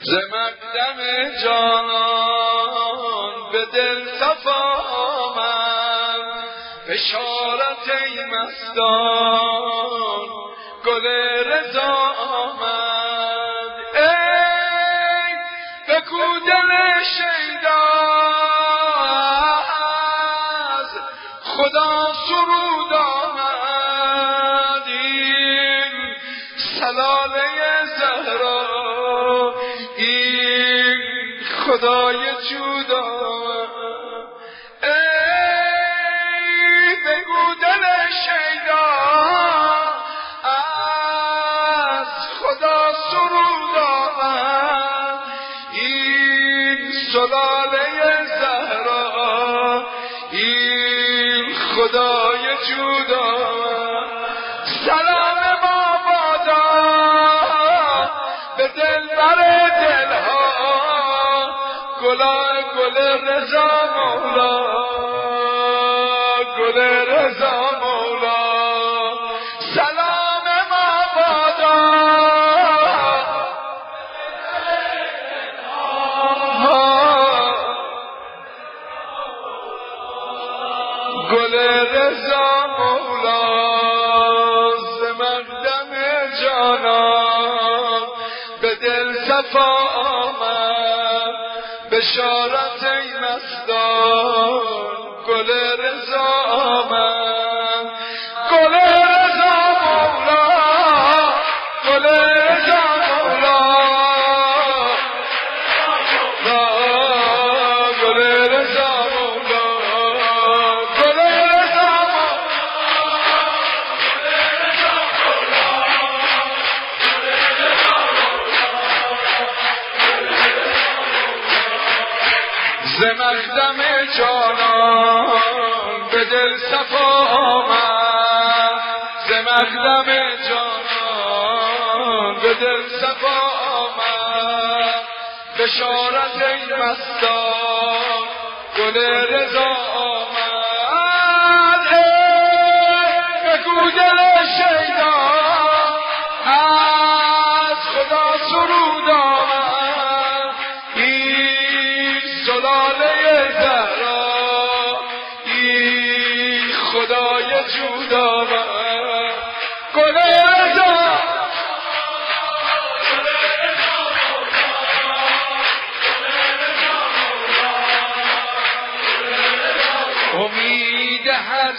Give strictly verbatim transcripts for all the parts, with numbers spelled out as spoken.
ز مقدم جانان به دل صفا آمد، بشارت ای مستان گل رضا آمد. ای بگو دل شیدا از خدا سرود آمد، این سلاله زهرا این خدای جود آمد. ای بگو دل شیدا از خدا سرود آمد، این سلاله زهرا این خدای جود آمد. سلام ما بادا به دلبر دلها، گلای گل رضا مولا گل رضا مولا. سلام ما بادا گل رضا مولا. ز مقدم جانان به دل صفا آمد، بشارت ای مستان گل رضا آمد. گل رضا مولا گل رضا مولا گل رضا مولا گل رضا ز مقدم جانان به دل صفا آمد، ز مقدم جانان به دل صفا آمد، بشارت ای مستان گل رضا آمد. ای بگو دل شیدا از خدا سرود آمد، این سلاله زهرا این خدای جود آمد. گل رضا امید هر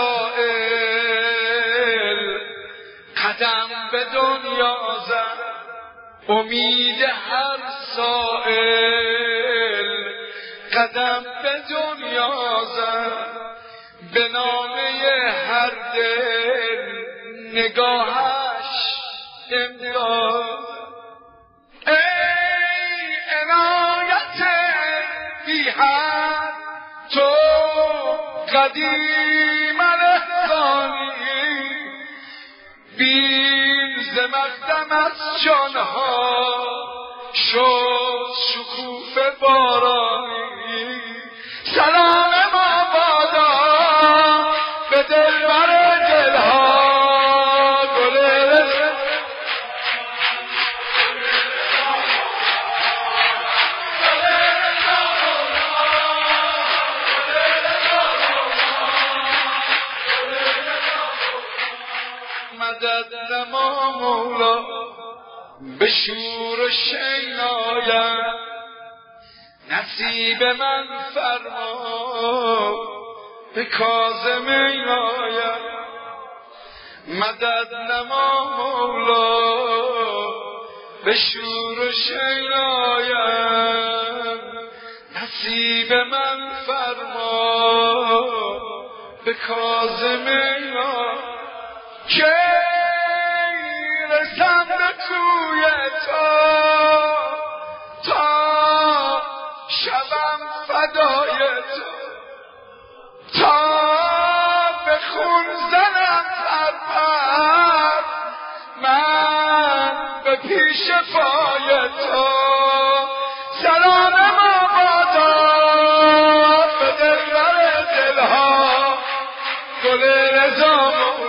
سائل قدم به دنیا زد، امید هر سائل قدم به دنیا زد، به نامه هر دل نگاهش امداد. ای عنایت بی حد تو قدیم الاحسانی، بین ز مقدم از جانها شد شکوفه بارانی. سلام ما بادا به دلبر دلها گل رضا مدد نما مولا به شور و شینایم، نصیب من فرما به کاظم آیم. مدد نما مولا به شور و شینایم، نصیب من فرما به کاظم آیم. که رسم به کوی تو تا شبم فدای تو، تا به خون زنم سرپر من به پیش پای تو. سلام ما بادا به دلبر دلها گل رضا